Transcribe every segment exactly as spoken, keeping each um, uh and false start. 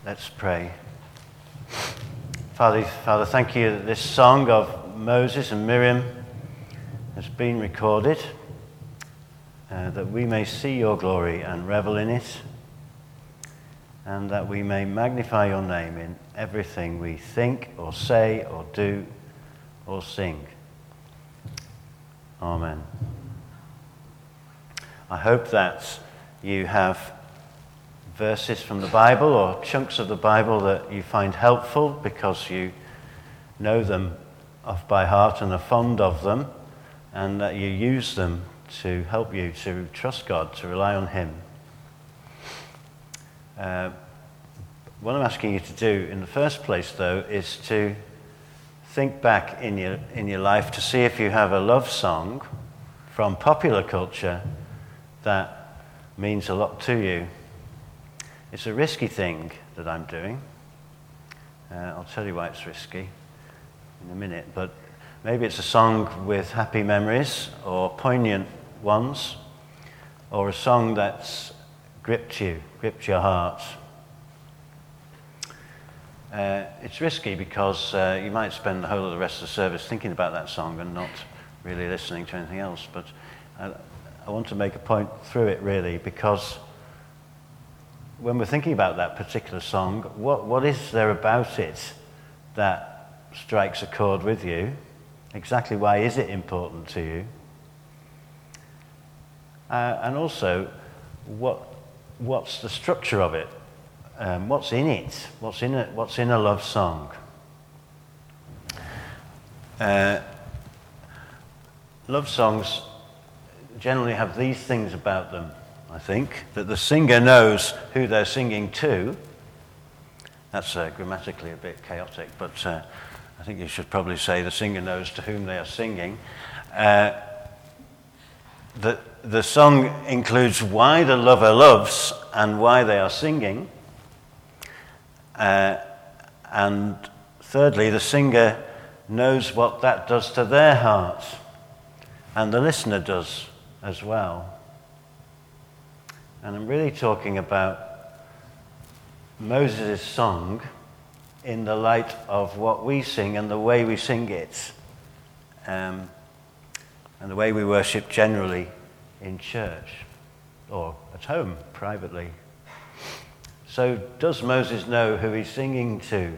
Let's pray. Father, Father, thank you that this song of Moses and Miriam has been recorded, uh, that we may see your glory and revel in it, and that we may magnify your name in everything we think or say or do or sing. Amen. I hope that you have verses from the Bible or chunks of the Bible that you find helpful because you know them off by heart and are fond of them, and that you use them to help you to trust God, to rely on Him. Uh, what I'm asking you to do in the first place, though, is to think back in your in your life to see if you have a love song from popular culture that means a lot to you. It's a risky thing that I'm doing. Uh, I'll tell you why it's risky in a minute, but maybe it's a song with happy memories or poignant ones, or a song that's gripped you, gripped your heart. Uh, it's risky because uh, you might spend the whole of the rest of the service thinking about that song and not really listening to anything else, but I, I want to make a point through it really, because when we're thinking about that particular song, what, what is there about it that strikes a chord with you? Exactly why is it important to you? Uh, and also, what what's the structure of it? Um, what's in it? What's in it? What's in a love song? Uh, love songs generally have these things about them. I think, that the singer knows who they're singing to. That's uh, grammatically a bit chaotic, but uh, I think you should probably say the singer knows to whom they are singing. Uh, the, the song includes why the lover loves and why they are singing. Uh, and thirdly, the singer knows what that does to their heart, and the listener does as well. And I'm really talking about Moses' song in the light of what we sing and the way we sing it, um, and the way we worship generally in church or at home privately. So does Moses know who he's singing to?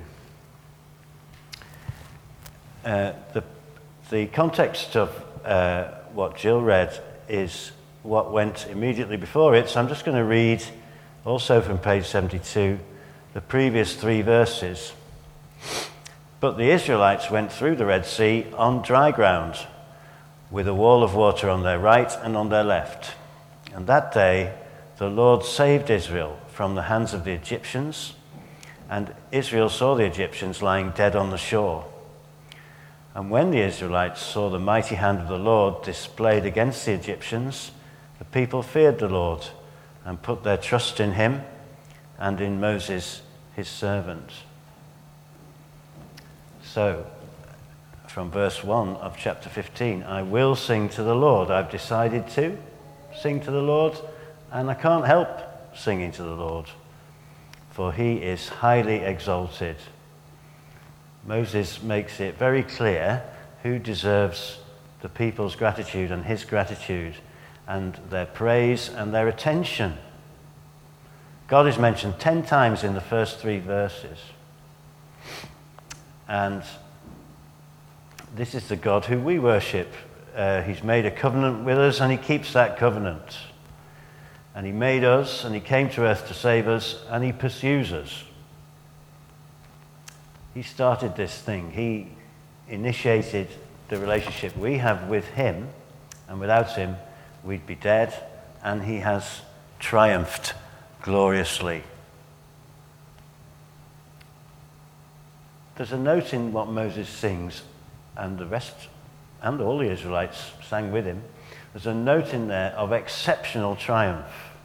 Uh, the, the context of uh, what Jill read is what went immediately before it, so I'm just going to read, also from page seventy-two, the previous three verses. But the Israelites went through the Red Sea on dry ground, with a wall of water on their right and on their left. And that day the Lord saved Israel from the hands of the Egyptians, and Israel saw the Egyptians lying dead on the shore. And when the Israelites saw the mighty hand of the Lord displayed against the Egyptians, the people feared the Lord and put their trust in him and in Moses, his servant. So, from verse one of chapter fifteen, I will sing to the Lord. I've decided to sing to the Lord, and I can't help singing to the Lord, for he is highly exalted. Moses makes it very clear who deserves the people's gratitude and his gratitude, and their praise and their attention. God is mentioned ten times in the first three verses. And this is the God who we worship. Uh, he's made a covenant with us, and he keeps that covenant. And he made us, and he came to earth to save us, and he pursues us. He started this thing. He initiated the relationship we have with him, and without him, we'd be dead, and he has triumphed gloriously. There's a note in what Moses sings, and the rest, and all the Israelites sang with him. There's a note in there of exceptional triumph.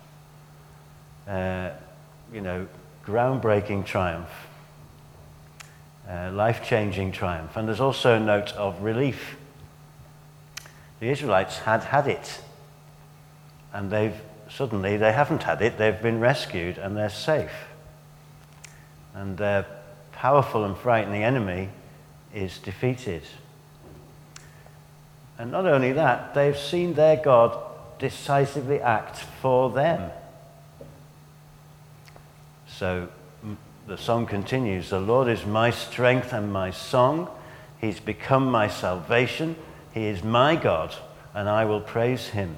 Uh, you know, groundbreaking triumph. Uh, life-changing triumph. And there's also a note of relief. The Israelites had had it, and they've suddenly they haven't had it. They've been rescued, and they're safe. and their powerful and frightening enemy is defeated. And not only that, they've seen their God decisively act for them. So the song continues, "The Lord is my strength and my song. He's become my salvation. He is my God, and I will praise him."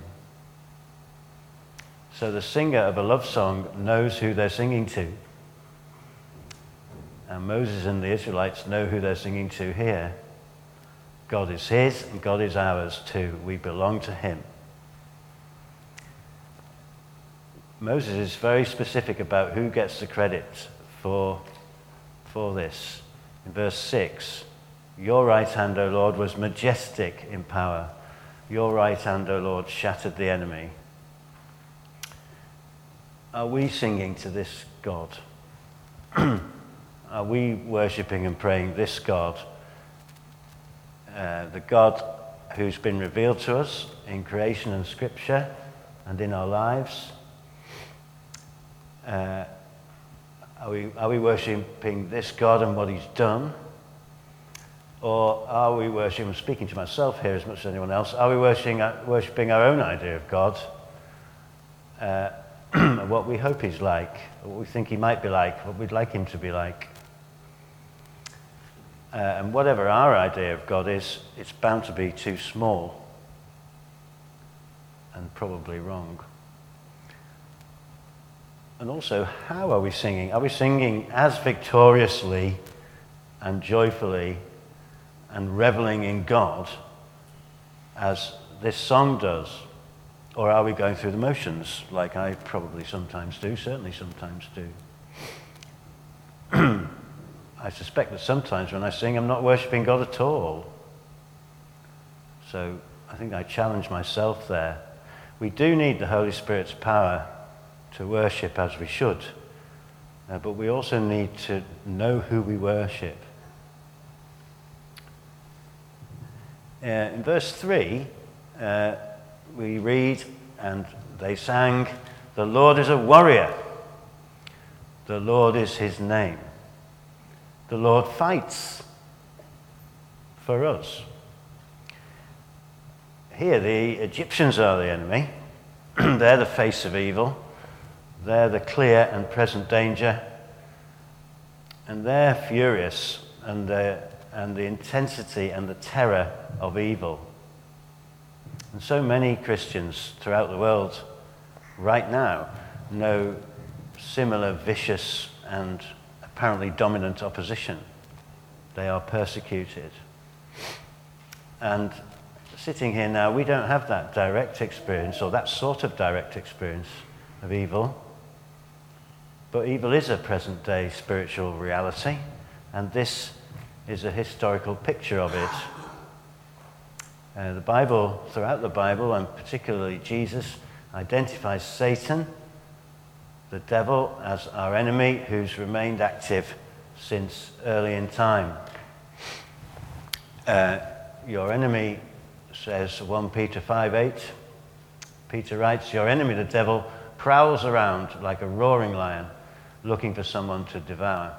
So the singer of a love song knows who they're singing to. And Moses and the Israelites know who they're singing to here. God is his, and God is ours too. We belong to him. Moses is very specific about who gets the credit for, for this. In verse six, "Your right hand, O Lord, was majestic in power. Your right hand, O Lord, shattered the enemy." Are we singing to this God? Are we worshipping and praying this God? Uh, the God who's been revealed to us in creation and scripture and in our lives? Uh, are we, are we worshipping this God and what he's done? Or are we worshipping, I'm speaking to myself here as much as anyone else, are we worshipping, worshipping our own idea of God? Uh, what we hope he's like, what we think he might be like, what we'd like him to be like. Uh, and whatever our idea of God is, it's bound to be too small and probably wrong. And also, how are we singing? Are we singing as victoriously and joyfully and reveling in God as this song does? Or are we going through the motions, like I probably sometimes do, certainly sometimes do? I suspect that sometimes when I sing, I'm not worshipping God at all. So I think I challenge myself there. We do need the Holy Spirit's power to worship as we should, uh, but we also need to know who we worship. Uh, in verse three, uh, we read, "And they sang, 'The Lord is a warrior. The Lord is his name. The Lord fights for us.'" Here the Egyptians are the enemy. They're the face of evil. They're the clear and present danger. And they're furious, and the, and the intensity and the terror of evil. And so many Christians throughout the world right now know similar vicious and apparently dominant opposition. They are persecuted. And sitting here now, we don't have that direct experience, or that sort of direct experience of evil. But evil is a present-day spiritual reality, and this is a historical picture of it. Uh, the Bible, throughout the Bible, and particularly Jesus, identifies Satan, the devil, as our enemy who's remained active since early in time. Uh, your enemy, says First Peter five eight, Peter writes, "Your enemy, the devil, prowls around like a roaring lion, looking for someone to devour."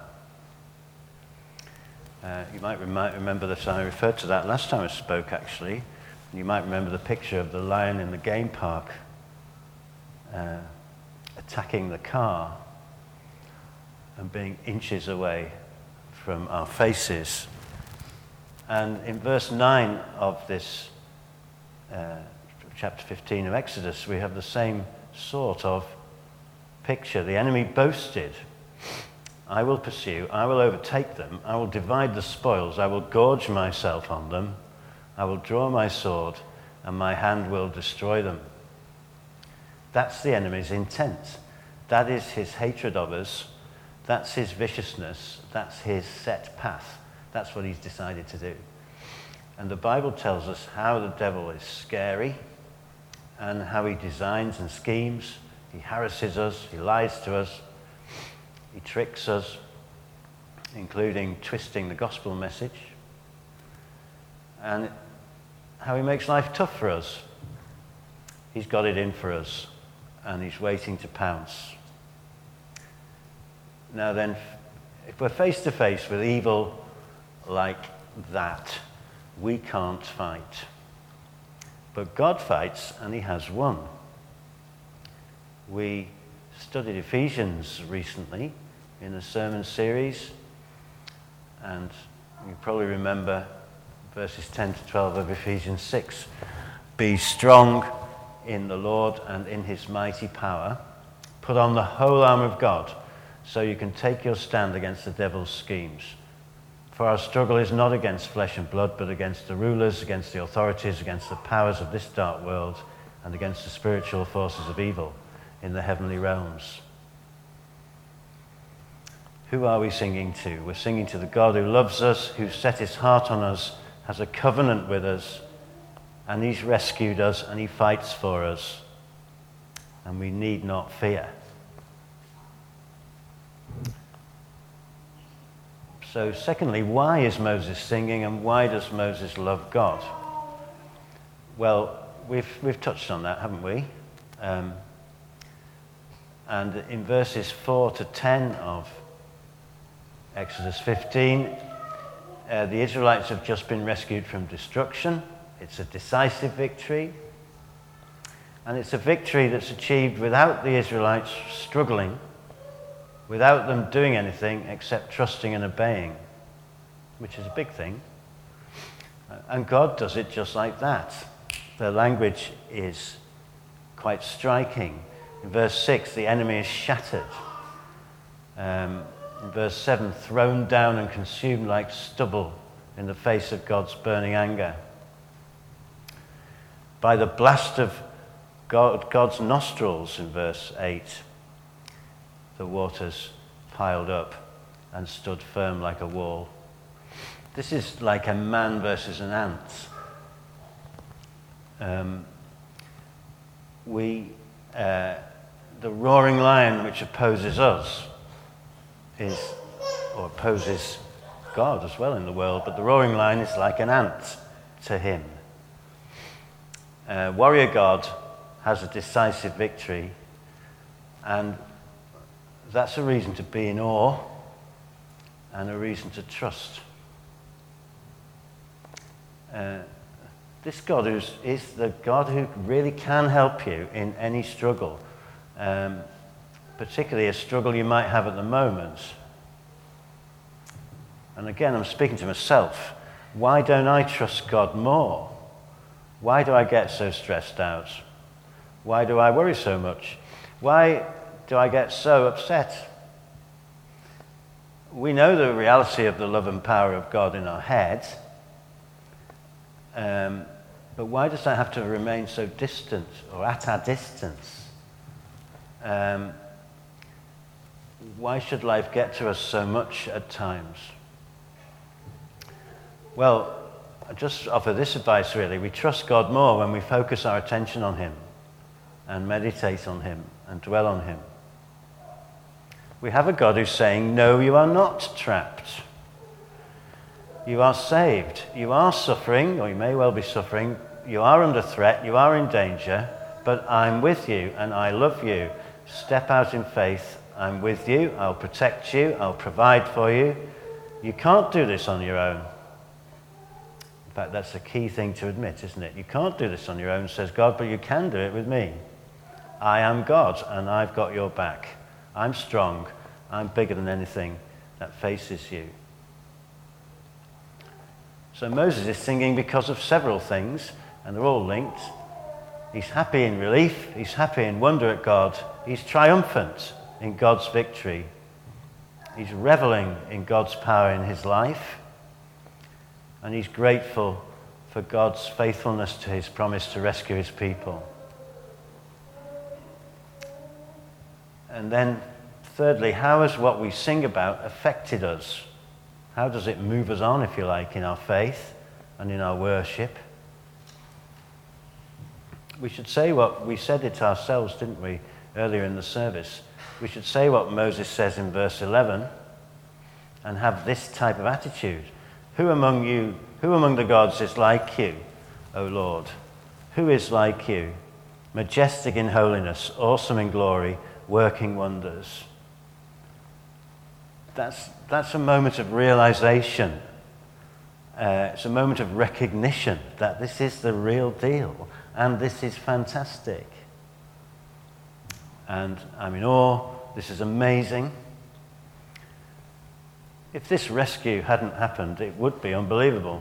Uh, you might remi- remember that I referred to that last time I spoke, actually. You might remember the picture of the lion in the game park uh, attacking the car and being inches away from our faces. And in verse nine of this uh, chapter fifteen of Exodus, we have the same sort of picture. The enemy boasted, "I will pursue, I will overtake them, I will divide the spoils, I will gorge myself on them, I will draw my sword, and my hand will destroy them." That's the enemy's intent. That is his hatred of us. That's his viciousness. That's his set path. That's what he's decided to do. And the Bible tells us how the devil is scary and how he designs and schemes. He harasses us, he lies to us, he tricks us, including twisting the gospel message, and how he makes life tough for us. He's got it in for us, and he's waiting to pounce. Now then, If we're face to face with evil like that, we can't fight. But God fights, and he has won. We studied Ephesians recently in a sermon series, and you probably remember verses ten to twelve of Ephesians six. Be strong in the Lord and in his mighty power. Put on the whole armor of God, so you can take your stand against the devil's schemes. For our struggle is not against flesh and blood, but against the rulers, against the authorities, against the powers of this dark world, and against the spiritual forces of evil in the heavenly realms. Who are we singing to? We're singing to the God who loves us, who set his heart on us, has a covenant with us, and he's rescued us, and he fights for us. And we need not fear. So secondly, why is Moses singing, and why does Moses love God? Well, we've, we've touched on that, haven't we? Um, and in verses four to ten of Exodus fifteen, uh, the Israelites have just been rescued from destruction. It's a decisive victory. And it's a victory that's achieved without the Israelites struggling, without them doing anything except trusting and obeying, which is a big thing. And God does it just like that. The language is quite striking. In verse six, the enemy is shattered. Um, in verse seven, thrown down and consumed like stubble in the face of God's burning anger. By the blast of God, God's nostrils, in verse eight, the waters piled up and stood firm like a wall. This is like a man versus an ant. Um, we, uh, the roaring lion which opposes us is, or opposes God as well in the world, but the roaring lion is like an ant to him. Uh, warrior God has a decisive victory, and that's a reason to be in awe and a reason to trust. Uh, this God who's, is the God who really can help you in any struggle, um, particularly a struggle you might have at the moment. And again, I'm speaking to myself. Why don't I trust God more? Why do I get so stressed out? Why do I worry so much? Why do I get so upset? We know the reality of the love and power of God in our heads, um, but why does that have to remain so distant or at our distance? Um, why should life get to us so much at times? Well, I just offer this advice really. We trust God more when we focus our attention on him and meditate on him and dwell on him. We have a God who's saying, no, you are not trapped. You are saved. You are suffering, or you may well be suffering. You are under threat. You are in danger. But I'm with you and I love you. Step out in faith. I'm with you. I'll protect you. I'll provide for you. You can't do this on your own. In fact, that's a key thing to admit, isn't it? You can't do this on your own, says God, but you can do it with me. I am God, and I've got your back. I'm strong. I'm bigger than anything that faces you. So Moses is singing because of several things, and they're all linked. He's happy in relief. He's happy in wonder at God. He's triumphant in God's victory. He's reveling in God's power in his life. And he's grateful for God's faithfulness to his promise to rescue his people. And then, thirdly, how has what we sing about affected us? How does it move us on, if you like, in our faith and in our worship? We should say what we said it ourselves, didn't we, earlier in the service? We should say what Moses says in verse eleven and have this type of attitude. Who among you, who among the gods is like you, O Lord? Who is like you? Majestic in holiness, awesome in glory, working wonders. that's, that's a moment of realization. Uh, it's a moment of recognition that this is the real deal and this is fantastic. And I'm in awe. This is amazing. If this rescue hadn't happened, it would be unbelievable.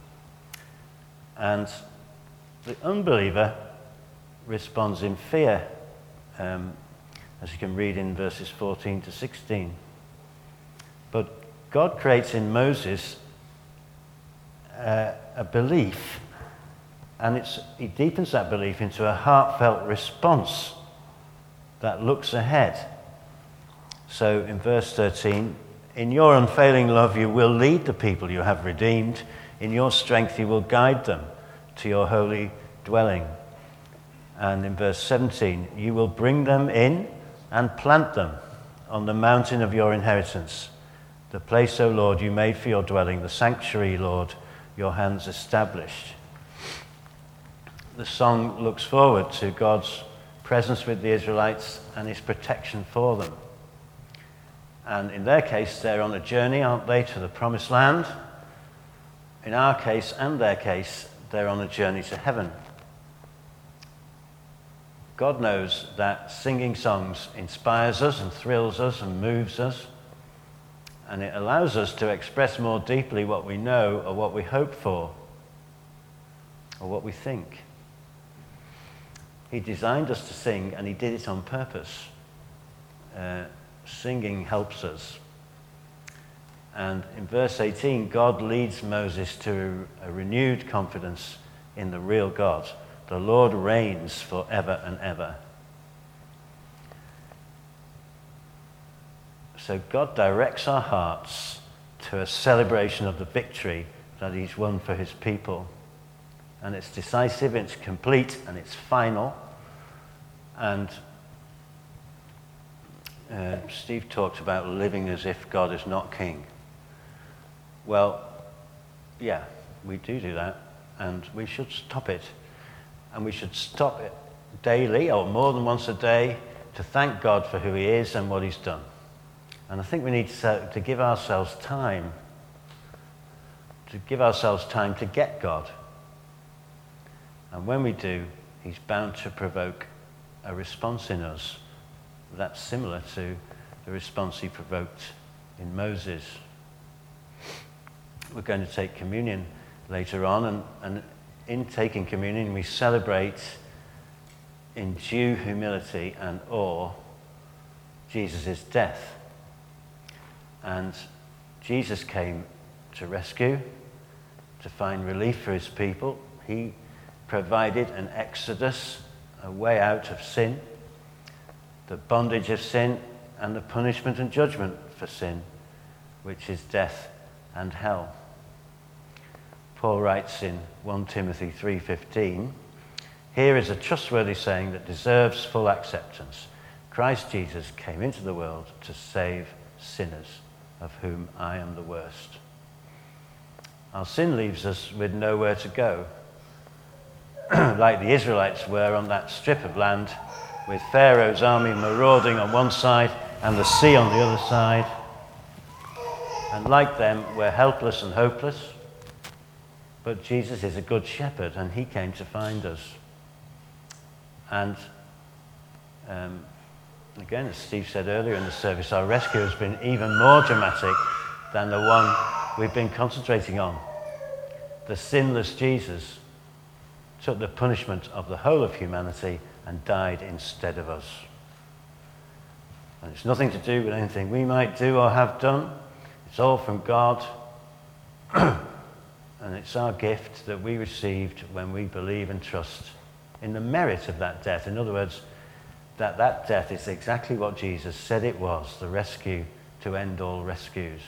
And the unbeliever responds in fear, um, as you can read in verses fourteen to sixteen. But God creates in Moses uh, a belief, and it's, he deepens that belief into a heartfelt response that looks ahead. So in verse thirteen, in your unfailing love you will lead the people you have redeemed. In your strength you will guide them to your holy dwelling. And in verse seventeen, you will bring them in and plant them on the mountain of your inheritance, the place, O Lord, you made for your dwelling, the sanctuary, Lord, your hands established. The song looks forward to God's presence with the Israelites and his protection for them. And in their case, they're on a journey, aren't they, to the promised land? In our case and their case, they're on a journey to heaven. God knows that singing songs inspires us and thrills us and moves us, and it allows us to express more deeply what we know or what we hope for or what we think. He designed us to sing, and he did it on purpose. Uh, singing helps us. And in verse eighteen, God leads Moses to a renewed confidence in the real God. The Lord reigns forever and ever. So God directs our hearts to a celebration of the victory that he's won for his people. And it's decisive, it's complete, and it's final. And uh, Steve talked about living as if God is not king. Well, yeah, we do do that, and we should stop it. And we should stop it daily, or more than once a day, to thank God for who he is and what he's done. And I think we need to, to give ourselves time, to give ourselves time to get God. And when we do, he's bound to provoke a response in us that's similar to the response he provoked in Moses. We're going to take communion later on, and, and in taking communion, we celebrate in due humility and awe Jesus' death. And Jesus came to rescue, to find relief for his people. He provided an exodus, a way out of sin, the bondage of sin, and the punishment and judgment for sin, which is death and hell. Paul writes in First Timothy three fifteen, here is a trustworthy saying that deserves full acceptance. Christ Jesus came into the world to save sinners, of whom I am the worst. Our sin leaves us with nowhere to go, like the Israelites were on that strip of land, with Pharaoh's army marauding on one side and the sea on the other side. And like them, we're helpless and hopeless. But Jesus is a good shepherd, and he came to find us. And um, again, as Steve said earlier in the service, our rescue has been even more dramatic than the one we've been concentrating on. The sinless Jesus took the punishment of the whole of humanity and died instead of us. And it's nothing to do with anything we might do or have done. It's all from God. And it's our gift that we received when we believe and trust in the merit of that death. In other words, that that death is exactly what Jesus said it was, the rescue to end all rescues.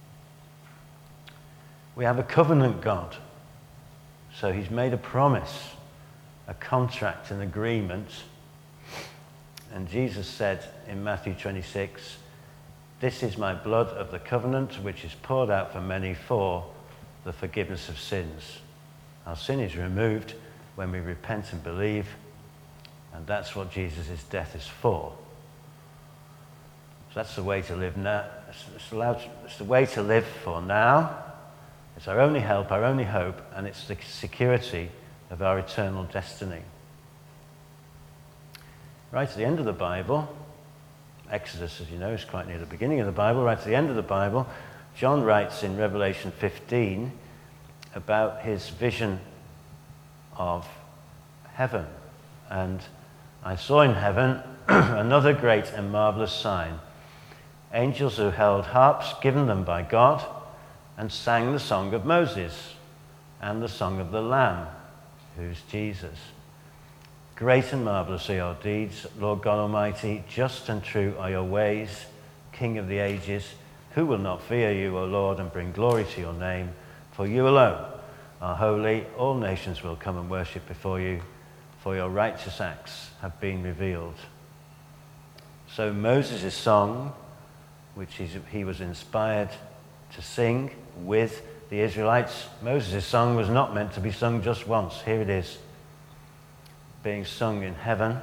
We have a covenant God. So he's made a promise, a contract, an agreement. And Jesus said in Matthew twenty-six, this is my blood of the covenant, which is poured out for many for the forgiveness of sins. Our sin is removed when we repent and believe, and that's what Jesus' death is for. So that's the way to live now, it's, it's, allowed, it's the way to live for now. It's our only help, our only hope, and it's the security of our eternal destiny. Right at the end of the Bible, Exodus, as you know, is quite near the beginning of the Bible. Right at the end of the Bible, John writes in Revelation fifteen about his vision of heaven. And I saw in heaven another great and marvelous sign. Angels who held harps given them by God and sang the song of Moses and the song of the Lamb, who's Jesus. Great and marvelous are your deeds, Lord God Almighty. Just and true are your ways, King of the ages. Who will not fear you, O Lord, and bring glory to your name? For you alone are holy. All nations will come and worship before you, for your righteous acts have been revealed. So Moses' song, which he was inspired to sing with the Israelites, Moses' song was not meant to be sung just once. Here it is, being sung in heaven.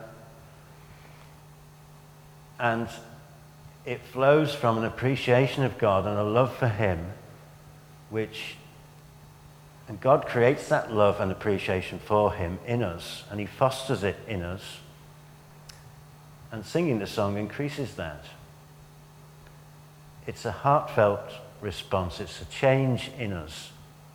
And it flows from an appreciation of God and a love for him, which, and God creates that love and appreciation for him in us, and he fosters it in us, and singing the song increases that. It's a heartfelt response. It's a change in us.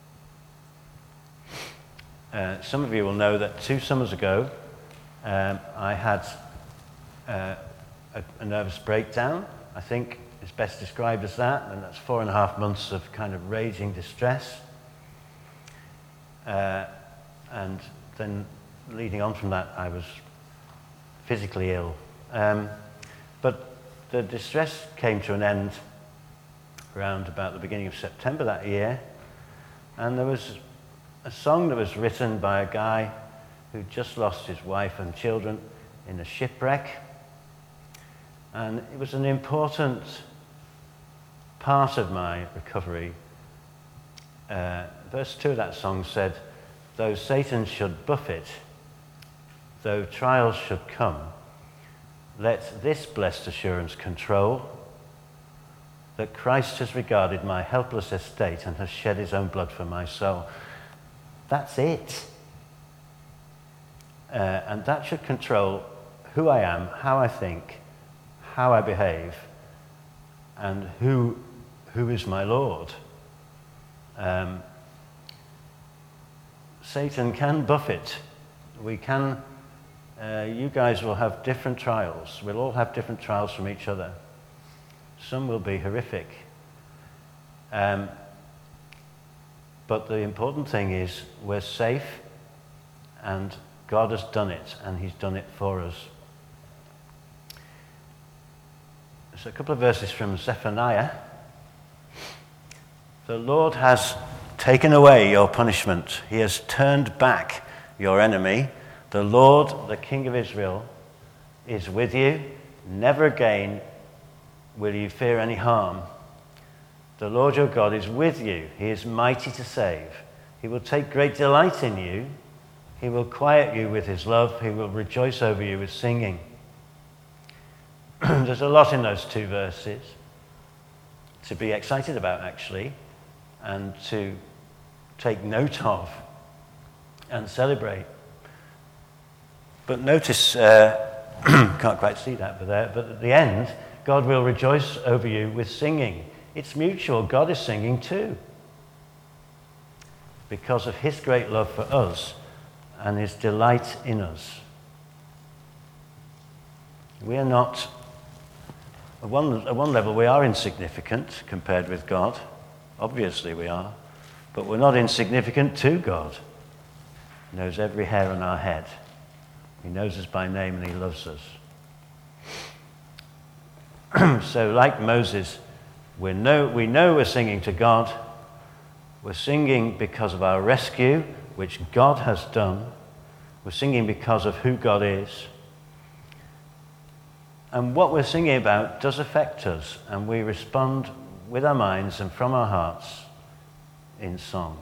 Uh, some of you will know that two summers ago, um, I had uh, a, a nervous breakdown. I think it's best described as that, and that's four and a half months of kind of raging distress. Uh, and then leading on from that, I was physically ill. Um, but the distress came to an end around about the beginning of September that year, and there was a song that was written by a guy who just lost his wife and children in a shipwreck, and it was an important part of my recovery. Uh, verse two of that song said, though Satan should buffet, though trials should come, let this blessed assurance control, that Christ has regarded my helpless estate and has shed his own blood for my soul. That's it. Uh, and that should control who I am, how I think, how I behave, and who, who is my Lord. Um, Satan can buffet. We can, uh, you guys will have different trials. We'll all have different trials from each other. Some will be horrific. Um, but the important thing is we're safe, and God has done it, and he's done it for us. So a couple of verses from Zephaniah. The Lord has taken away your punishment. He has turned back your enemy. The Lord, the King of Israel, is with you. Never again will you fear any harm. The Lord your God is with you. He is mighty to save. He will take great delight in you. He will quiet you with his love. He will rejoice over you with singing. There's a lot in those two verses to be excited about, actually, and to take note of and celebrate. But notice, uh, can't quite see that but there, but at the end, God will rejoice over you with singing. It's mutual. God is singing too, because of his great love for us and his delight in us. We are not, at one, at one level, we are insignificant compared with God. Obviously we are. But we're not insignificant to God. He knows every hair on our head. He knows us by name and he loves us. So like Moses, we know, we know we're singing to God. We're singing because of our rescue, which God has done. We're singing because of who God is. And what we're singing about does affect us, and we respond with our minds and from our hearts in song.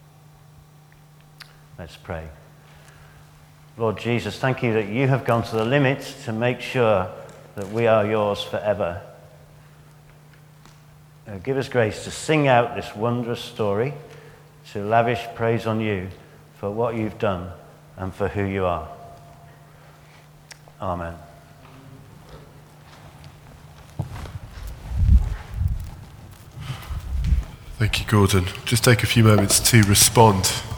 Let's pray. Lord Jesus, thank you that you have gone to the limit to make sure that we are yours forever. Uh, give us grace to sing out this wondrous story, to lavish praise on you for what you've done and for who you are. Amen. Thank you, Gordon. Just take a few moments to respond